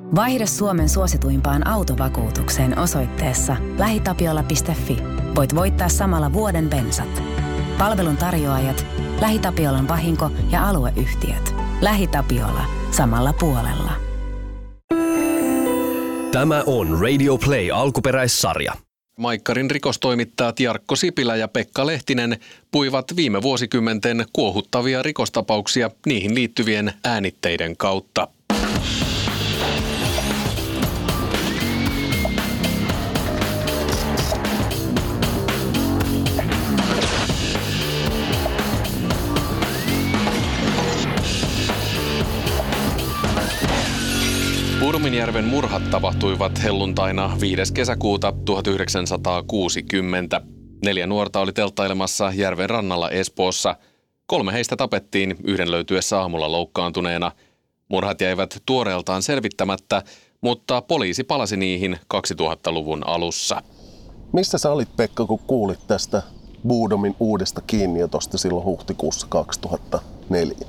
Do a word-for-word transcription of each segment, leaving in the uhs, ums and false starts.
Vaihda Suomen suosituimpaan autovakuutukseen osoitteessa lähitapiola piste fi. Voit voittaa samalla vuoden bensat. Palvelun tarjoajat, LähiTapiolan vahinko- ja alueyhtiöt. LähiTapiola. Samalla puolella. Tämä on Radio Play alkuperäissarja. Maikkarin rikostoimittajat Jarkko Sipilä ja Pekka Lehtinen puivat viime vuosikymmenten kuohuttavia rikostapauksia niihin liittyvien äänitteiden kautta. Puuduminjärven murhat tapahtuivat helluntaina viides kesäkuuta tuhatyhdeksänsataakuusikymmentä. Neljä nuorta oli telttailemassa järven rannalla Espoossa. Kolme heistä tapettiin yhden löytyessä aamulla loukkaantuneena. Murhat jäivät tuoreeltaan selvittämättä, mutta poliisi palasi niihin kaksituhattaluvun alussa. Missä sä olit, Pekka, kun kuulit tästä Puudumin uudesta kiinniotosta silloin huhtikuussa kaksituhattaneljä?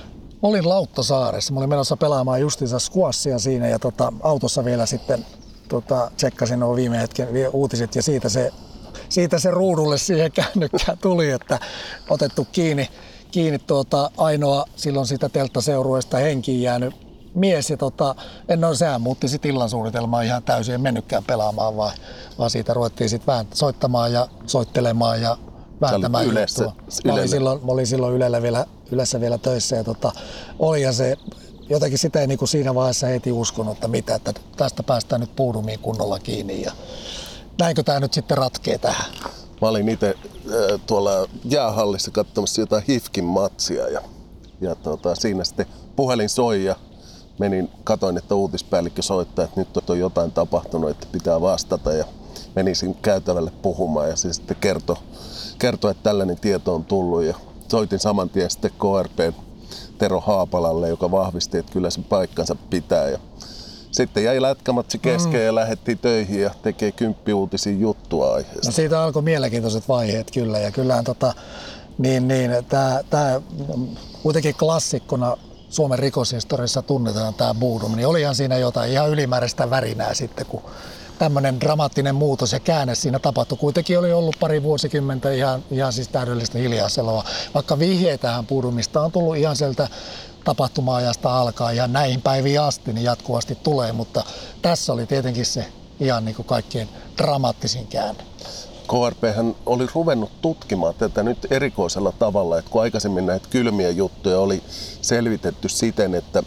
Mä olin Lauttasaaressa. Mä olin menossa pelaamaan justiinsa squashia siinä ja tota, autossa vielä sitten tota, tsekkasin nuo viime hetken uutiset ja siitä se, siitä se ruudulle siihen kännykkään tuli, että otettu kiinni, kiinni tuota, ainoa silloin siitä telttaseurueesta henkiin jäänyt mies. Ja tota, en ole, sehän muutti sit illan suunnitelmaa ihan täysin, en mennytkään pelaamaan, vaan, vaan siitä ruvettiin sitten vähän soittamaan ja soittelemaan ja vääntämään juttua. Mä olin silloin, mä olin silloin Ylellä vielä, Ylessä vielä töissä ja tota, olihan se, jotenkin sitä ei niin kuin siinä vaiheessa heti uskonut, että mitä, että tästä päästään nyt Puudumiin kunnolla kiinni ja näinkö tämä nyt sitten ratkee tähän? Mä olin itse äh, tuolla jäähallissa katsomassa jotain Hifkin matsia ja, ja tota, siinä sitten puhelin soi ja menin, katoin, että uutispäällikkö soittaa, että nyt on jotain tapahtunut, että pitää vastata ja menin sinne käytävälle puhumaan ja se sitten kertoi, kertoi, että tällainen tieto on tullut ja soitin saman tien sitten K R P:n Tero Haapalalle, joka vahvisti, että kyllä se paikkansa pitää. Ja sitten jäi lätkämatsi kesken mm. ja lähdettiin töihin ja tekee kymppiuutisia juttua aiheesta. No siitä alkoi mielenkiintoiset vaiheet kyllä ja kyllähän tota, niin, niin, tämä kuitenkin klassikkona Suomen rikoshistoriassa tunnetaan tämä Puudum, niin olihan siinä jotain ihan ylimääräistä värinää sitten, kun tämmöinen dramaattinen muutos ja käänne siinä tapahtui. Kuitenkin oli ollut pari vuosikymmentä ihan, ihan siis täydellistä hiljaiseloa. Vaikka vihjeitähän Puudumista on tullut ihan sieltä tapahtuma-ajasta alkaa ihan näihin päiviin asti, niin jatkuvasti tulee. Mutta tässä oli tietenkin se ihan niin kuin kaikkien dramaattisin käänne. K R P:hän oli ruvennut tutkimaan tätä nyt erikoisella tavalla, että kun aikaisemmin näitä kylmiä juttuja oli selvitetty siten, että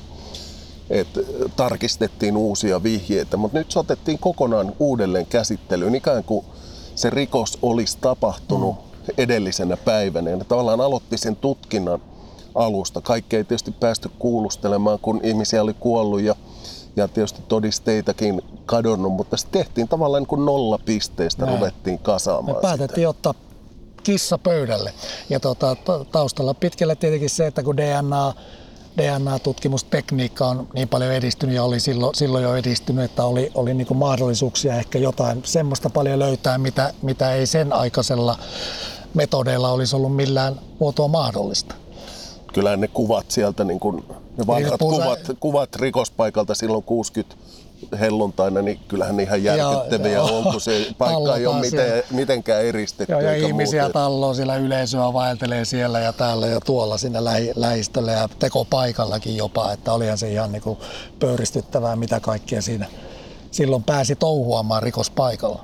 että tarkistettiin uusia vihjeitä, mutta nyt se otettiin kokonaan uudelleen käsittelyyn, ikään kuin se rikos olisi tapahtunut mm. edellisenä päivänä. Ja ne tavallaan aloitti sen tutkinnan alusta. Kaikki ei tietysti päästy kuulustelemaan, kun ihmisiä oli kuollut ja, ja tietysti todisteitakin kadonnut, mutta se tehtiin tavallaan niin kuin nollapisteistä, Näin. ruvettiin kasaamaan. Me päätettiin ottaa kissa pöydälle. Ja tuota, taustalla pitkälle tietenkin se, että kun D N A D N A-tutkimustekniikka on niin paljon edistynyt ja oli silloin, silloin jo edistynyt, että oli, oli niin kuin mahdollisuuksia ehkä jotain semmoista paljon löytää, mitä, mitä ei sen aikaisella metodeilla olisi ollut millään muotoa mahdollista. Kyllähän ne kuvat sieltä, niin kuin, ne vanhat kuvat, kuvat rikospaikalta silloin kuusikymmentä helluntaina, niin kyllähän ne ihan järkyttäviä on, kun se paikka ei ole miten, mitenkään eristetty. Joo, ja ihmisiä talloo siellä, yleisöä vaeltelee siellä ja täällä ja tuolla sinne lähi, lähistölle ja tekopaikallakin jopa, että olihan se ihan niin kuin pöyristyttävää, mitä kaikkea siinä silloin pääsi touhuamaan rikospaikalla.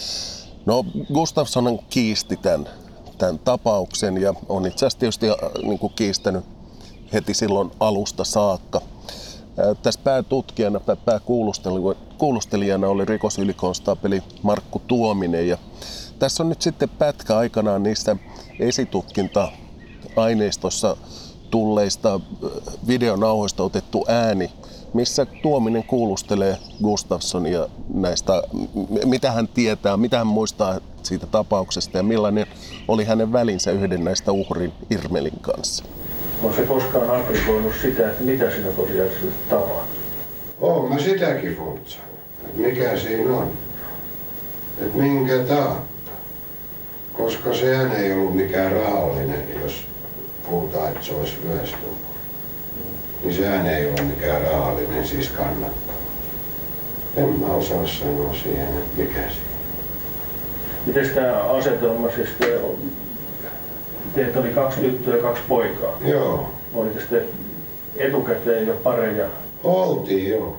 No Gustafsson kiisti tämän, tämän tapauksen ja on itse asiassa tietysti niin kuin kiistänyt heti silloin alusta saakka. Tässä päätutkijana tai pääkuulustelijana oli rikosylikonstaapeli Markku Tuominen. Ja tässä on nyt sitten pätkä aikanaan niistä esitutkinta-aineistossa tulleista videonauhoista otettu ääni, missä Tuominen kuulustelee Gustafssonia näistä, mitä hän tietää, mitä hän muistaa siitä tapauksesta ja millainen oli hänen välinsä yhden näistä uhrin Irmelin kanssa. Onko se koskaan aprikoinut sitä, että mitä siinä tosiasiassa tapahtuu? Oon mä sitäkin funtsannut. Mikä siinä on? Että minkä tautta? Koska sehän ei ollut mikään rahallinen, jos puhutaan, että se olisi ryöstö. Niin sehän ei ole mikään rahallinen, siis kannattaa. En mä osaa sanoa siihen, mikä siinä. Miten tämä asetelma, siis te, teitä oli kaksi tyttöä ja kaksi poikaa. Joo. Oliko sitten etukäteen jo pareja? Oltiin joo.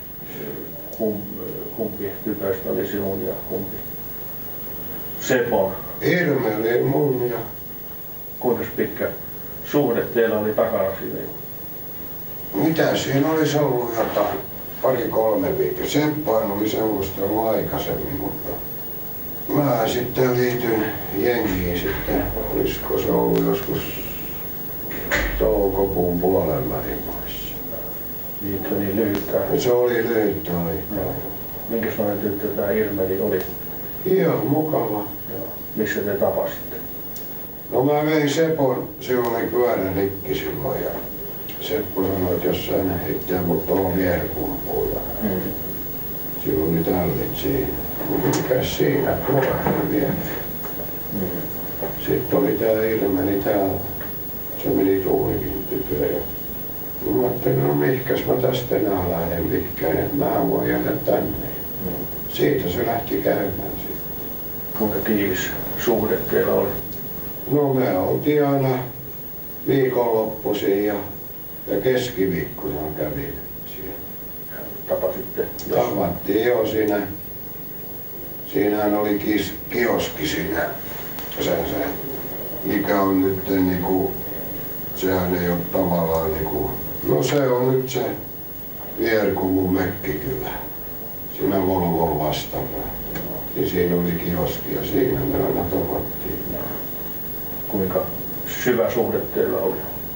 Kumpi tytöistä oli sinun ja kumpi Sepon? Irme oli mun ja... Kuinka pitkä suhde teillä oli takana siinä? Mitä siinä olisi ollut jotain? Pari-kolme viikkoa. Seppahan oli seurustellut aikaisemmin, mutta mä sitten liityin jengiin sitten. Olisiko se ollut joskus toukokuun puolen välin maissa. Liitto niin lyhyttä. Se oli lyhyttä aikaa. Minkälainen tyttö tämä Irmeli oli? Ihan mukava. Joo. Missä te tapasitte? No mä vein Sepon, se oli pyörä rikki silloin ja Seppo sanoi, että jos hän heittää mut tuohon vierkumpuun ja mm. silloin oli tallit siinä. Mikäs siinä? Tuohon vielä. Mm. Sitten oli tää Irmeli täällä. Se meni Tuulikin tykö ja mä ajattelin, no mihkäs mä tästä enää lähden mihinkään, että mä voin jäädä tänne. Mm. Siitä se lähti käymään sitten. Kuinka tiivis suhde teillä oli? No me oltiin aina viikonloppuisin ja, ja keskiviikkona kävin siellä. Tapasitte? Tavattiin jo siinä. Siinähän oli kis, kioski siinä. Se, se, mikä on nyt niinku, sehän ei ole tavallaan niinku, no se on nyt se Vierkumun Mekkikylä. Siinä Volvon vastapää. Niin siinä oli kioski ja siinä me aina tavattiin. Kuinka syvä suhde teillä oli?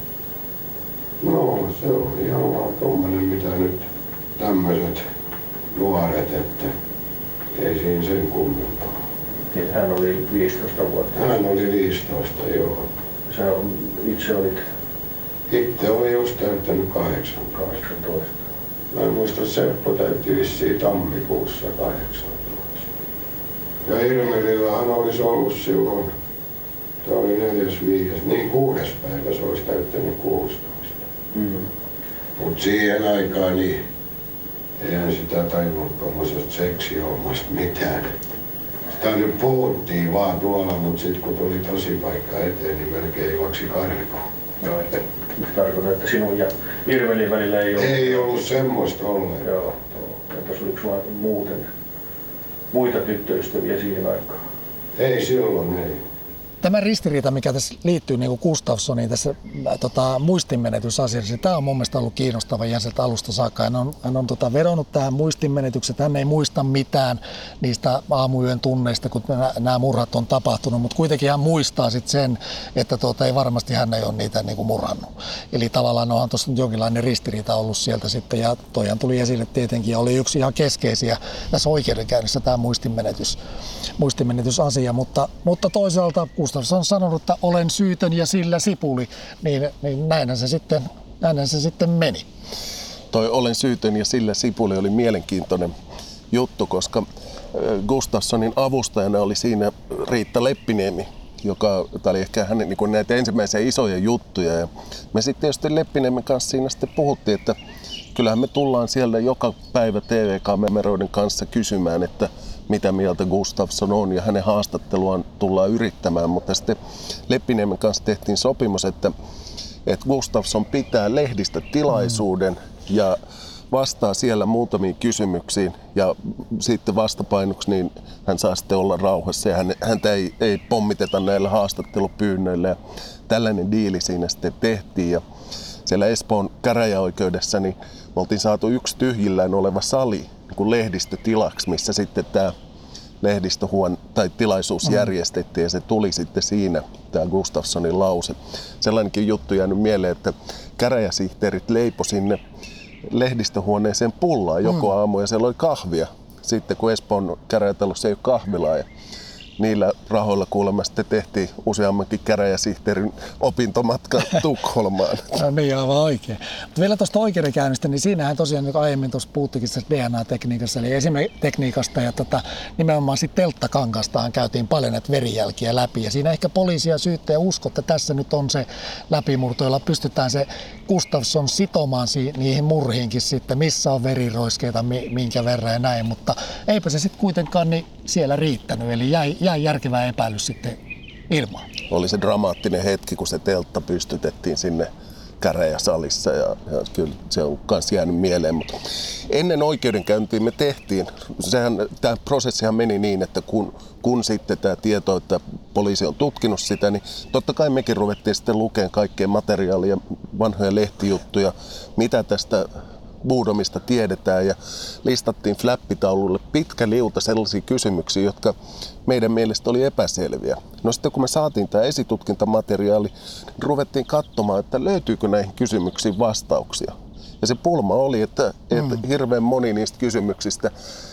No se oli ihan vaan tommonen mitä nyt tämmöiset nuoret, että ei siinä sen kummempaa. Niin hän oli viisitoista vuotta? Hän oli viisitoista, joo. Sä itse olit? Itse oli just täyttänyt kahdeksantoista. kahdeksantoista. Mä en muista, Seppo täytti vissiin tammikuussa kahdeksantoista. Ja Irmelillähän olisi ollut silloin, tämä oli neljäs viides, niin kuudes päivä se olisi täyttänyt kuusitoista. Mm. Mut siihen aikaan niin eihän sitä tajunnut tommosesta seksihommasta mitään. Sitä nyt puhuttiin vaan tuolla, mutta sit kun tuli tosipaikka eteen, niin melkein juoksi karkuun. No, nyt tarkoitan, että sinun ja Irmelin välillä ei ollut... Ei ollut semmoista ollenkaan. Joo. Entäs oliko sulla muuten muita tyttöystäviä siihen aikaan? Ei silloin, ei. Tämä ristiriita, mikä tässä liittyy niin kuin Gustafssoniin tässä tota, muistinmenetysasiassa, tämä on mun mielestä ollut kiinnostava ihan sieltä alusta saakka. Hän on, hän on tota, vedonnut tähän muistinmenetykseen, hän ei muista mitään niistä aamuyön tunneista, kun nämä murhat on tapahtunut, mutta kuitenkin hän muistaa sit sen, että tuota, ei varmasti hän ei ole niitä niin kuin murhannut. Eli tavallaan onhan tuossa jonkinlainen ristiriita ollut sieltä sitten, ja toihan tuli esille tietenkin, ja oli yksi ihan keskeisiä tässä oikeudenkäynnissä tämä muistinmenetys, muistinmenetysasia, mutta, mutta toisaalta Gustafsson on sanonut, että olen syytön ja sillä sipuli, niin, niin näinhän, se sitten, näinhän se sitten meni. Toi olen syytön ja sillä sipuli oli mielenkiintoinen juttu, koska Gustafssonin avustajana oli siinä Riitta Leppiniemi, joka oli ehkä hänen niin näitä ensimmäisiä isoja juttuja. Ja me sitten tietysti Leppiniemen kanssa siinä sitten puhuttiin, että kyllähän me tullaan siellä joka päivä T V-kameroiden kanssa kysymään, että mitä mieltä Gustafsson on, ja hänen haastatteluaan tullaan yrittämään, mutta sitten Leppiniemen kanssa tehtiin sopimus, että, että Gustafsson pitää lehdistötilaisuuden mm. ja vastaa siellä muutamiin kysymyksiin, ja sitten vastapainoksi niin hän saa sitten olla rauhassa ja häntä ei, ei pommiteta näillä haastattelupyynnöillä, ja tällainen diili siinä sitten tehtiin. Ja siellä Espoon käräjäoikeudessa niin me oltiin saatu yksi tyhjillään oleva sali niin kuin lehdistötilaksi, missä sitten tämä lehdistöhuone tai tilaisuus järjestettiin, ja se tuli sitten siinä, tämä Gustafssonin lause. Sellainenkin juttu jäänyt mieleen, että käräjäsihteerit leipoi sinne lehdistöhuoneeseen pullaa joko aamu, ja siellä oli kahvia. Sitten kun Espoon käräjätalossa ei ole kahvilaa, ja niillä rahoilla kuulemma sitten tehtiin useammankin käräjäsihteerin opintomatka Tukholmaan. No niin, aivan oikein. Mutta vielä tuosta oikeudenkäynnistä, niin siinähän tosiaan niin aiemmin tuossa puhuttikin D N A-tekniikasta, eli esimerkkitekniikasta, ja tota, nimenomaan sitten telttakangastaan käytiin paljon näitä verijälkiä läpi, ja siinä ehkä poliisi ja syyttäjä usko, että tässä nyt on se läpimurto, jolla pystytään se Gustafsson sitomaan si- niihin murhiinkin sitten, missä on veriroiskeita, mi- minkä verran ja näin, mutta eipä se sitten kuitenkaan niin siellä riittänyt, eli jäi, jäi järkevä epäilys sitten ilmaan. Oli se dramaattinen hetki, kun se teltta pystytettiin sinne käräjäsalissa ja, ja kyllä se on myös jäänyt mieleen. Mutta ennen oikeudenkäyntiä me tehtiin, sehän, tämä prosessihan meni niin, että kun, kun sitten tämä tieto, että poliisi on tutkinut sitä, niin totta kai mekin ruvettiin sitten lukemaan kaikkea materiaalia, vanhoja lehtijuttuja, mitä tästä Bodominsta tiedetään ja listattiin flappitaululle pitkä liuta sellaisia kysymyksiä, jotka meidän mielestä oli epäselviä. No sitten kun me saatiin tämä esitutkintamateriaali, niin ruvettiin katsomaan, että löytyykö näihin kysymyksiin vastauksia. Ja se pulma oli, että, mm. että hirveän moni niistä kysymyksistä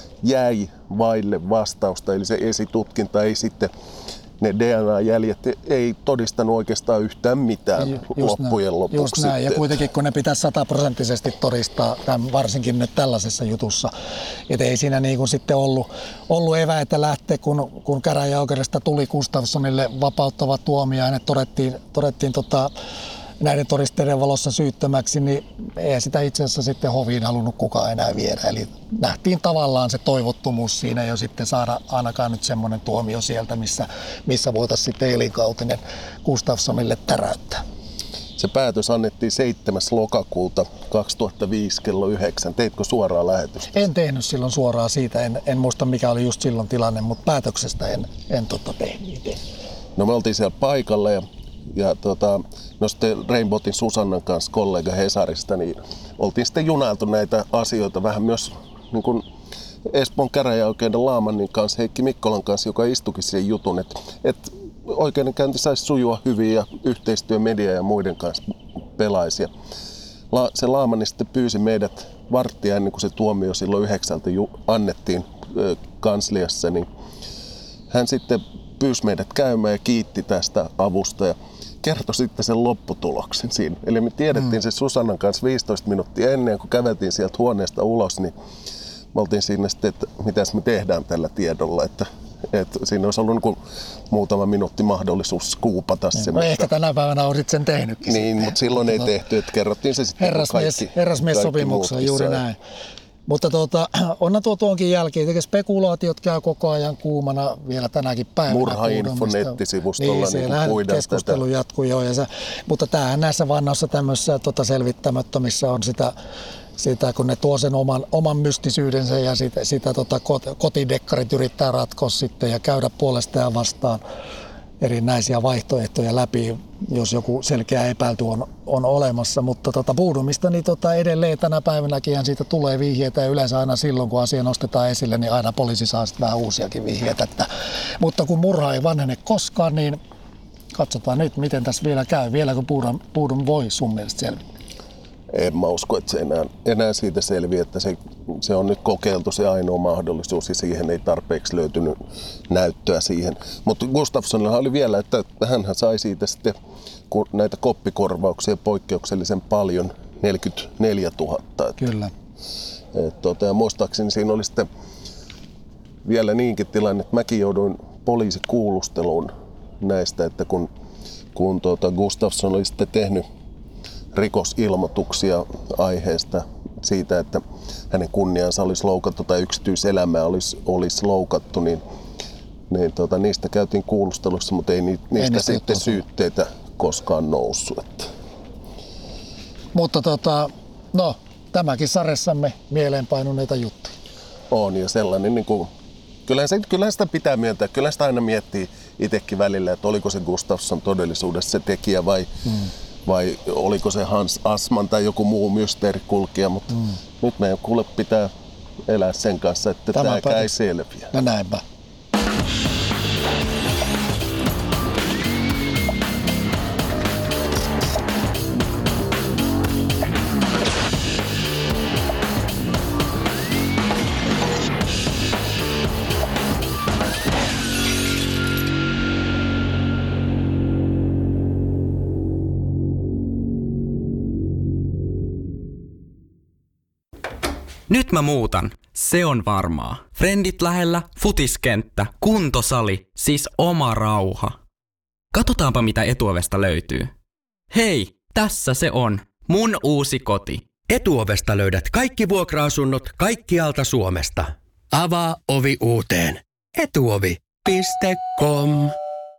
jäi vaille vastausta, eli se esitutkinta ei sitten, ne D N A-jäljet ei todistanut oikeastaan yhtään mitään just loppujen näin, lopuksi. Just näin, ja kuitenkin kun ne pitäisi sataprosenttisesti todistaa, tämän, varsinkin nyt tällaisessa jutussa, että ei siinä niin kuin sitten ollut, ollut eväitä lähteä, kun, kun käräjäoikeudesta tuli Gustafssonille vapauttava tuomio, ja hänet todettiin, todettiin tota, näiden todisteiden valossa syyttömäksi, niin ei sitä itse asiassa sitten hoviin halunnut kukaan enää viedä. Eli nähtiin tavallaan se toivottomuus siinä jo sitten saada ainakaan nyt semmoinen tuomio sieltä, missä, missä voitaisiin sitten elinkautinen Gustafssonille täräyttää. Se päätös annettiin seitsemäs lokakuuta kaksituhattaviisi kello yhdeksän. Teitkö suoraa lähetystä? En tehnyt silloin suoraa siitä, en, en muista mikä oli just silloin tilanne, mutta päätöksestä en, en tota tehnyt. No me oltiin siellä paikalla ja Ja tota, no sitten Rainbowtin Susannan kanssa, kollega Hesarista, niin oltiin sitten junailtu näitä asioita vähän myös niin kuin Espoon käräjäoikeuden Laamannin kanssa, Heikki Mikkolan kanssa, joka istuikin siihen jutun, että, että oikeudenkäynti saisi sujua hyvin ja yhteistyö media ja muiden kanssa pelaisi. La, se Laamanni sitten pyysi meidät varttia ennen kuin se tuomio silloin yhdeksältä ju, annettiin ö, kansliassa, niin hän sitten pyysi meidät käymään ja kiitti tästä avusta ja kertoi sitten sen lopputuloksen siinä. Eli me tiedettiin mm. se Susannan kanssa viisitoista minuuttia ennen, kun käveltiin sieltä huoneesta ulos, niin me oltiin siinä sitten, että mitäs me tehdään tällä tiedolla. Että, että siinä olisi ollut niin muutama minuutti mahdollisuus skuupata se. No mutta ehkä tänä päivänä olisit sen tehnytkin. Niin, sitten. mutta silloin ei tehty, että kerrottiin se sitten herrasmies, kaikki. Herrasmies-sopimuksella, juuri näin. Mutta tuota, onhan tuo tuonkin jälkeen, että spekulaatiot käy koko ajan kuumana vielä tänäkin päivänä. Murha-info nettisivustolla niin, niin puidaan keskustelu tätä. Jatkuu jo. Ja se, mutta tämähän näissä vannoissa tämmöisissä tota, selvittämättömissä on sitä, sitä, kun ne tuo sen oman, oman mystisyydensä ja sitä, sitä tota, kotidekkarit yrittää ratkoa sitten ja käydä puolesta ja vastaan erinäisiä vaihtoehtoja läpi, jos joku selkeä epäilty on, on olemassa. Mutta tota, Bodomista niin tota, edelleen tänä päivänäkin siitä tulee vihjeitä ja yleensä aina silloin, kun asia nostetaan esille, niin aina poliisi saa sitten vähän uusiakin vihjeitä. Että, mutta kun murha ei vanhene koskaan, niin katsotaan nyt, miten tässä vielä käy. Vieläkö Bodom voi sun mielestä selvittää? En mä usko, että se enää, enää siitä selviää, että se, se on nyt kokeiltu se ainoa mahdollisuus ja siihen ei tarpeeksi löytynyt näyttöä siihen. Mutta Gustafssonilla oli vielä, että hänhän sai siitä sitten näitä koppikorvauksia poikkeuksellisen paljon, neljäkymmentäneljätuhatta. Kyllä. Et, tota, ja muistaakseni siinä oli sitten vielä niinkin tilanne, että mäkin jouduin poliisikuulusteluun näistä, että kun, kun tota Gustafsson oli sitten tehnyt rikosilmoituksia aiheesta siitä, että hänen kunniansa olisi loukattu tai yksityiselämää olisi, olisi loukattu, niin, niin tota, niistä käytiin kuulustelussa, mutta ei niistä, ei niistä sitten syytteitä koskaan noussut. Että. Mutta tota, no, tämäkin sarjassamme mieleenpainuneita juttuja. On ja sellainen, niin kuin, kyllähän, se, kyllähän sitä pitää myöntää, kyllähän sitä aina miettii itsekin välillä, että oliko se Gustafsson todellisuudessa se tekijä vai hmm. vai oliko se Hans Assmann tai joku muu mysteerikulkija, mutta mm. nyt meidän kuule pitää elää sen kanssa, että tämä ei selviä. No näinpä. Nyt mä muutan. Se on varmaa. Frendit lähellä, futiskenttä, kuntosali, siis oma rauha. Katsotaanpa mitä etuovesta löytyy. Hei, tässä se on. Mun uusi koti. Etuovesta löydät kaikki vuokra-asunnot kaikkialta Suomesta. Avaa ovi uuteen. etuovi piste com